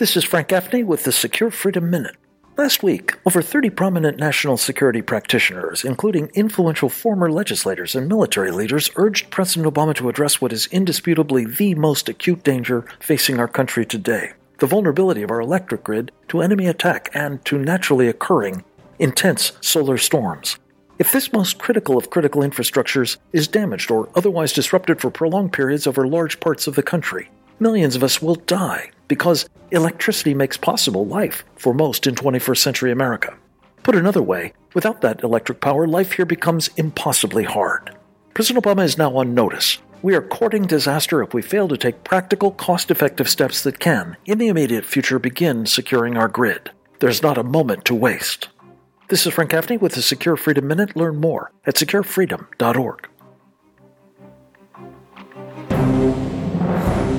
This is Frank Gaffney with the Secure Freedom Minute. Last week, over 30 prominent national security practitioners, including influential former legislators and military leaders, urged President Obama to address what is indisputably the most acute danger facing our country today: the vulnerability of our electric grid to enemy attack and to naturally occurring intense solar storms. If this most critical of critical infrastructures is damaged or otherwise disrupted for prolonged periods over large parts of the country, millions of us will die because electricity makes possible life for most in 21st century America. Put another way, without that electric power, life here becomes impossibly hard. President Obama is now on notice. We are courting disaster if we fail to take practical, cost-effective steps that can, in the immediate future, begin securing our grid. There's not a moment to waste. This is Frank Gaffney with the Secure Freedom Minute. Learn more at securefreedom.org.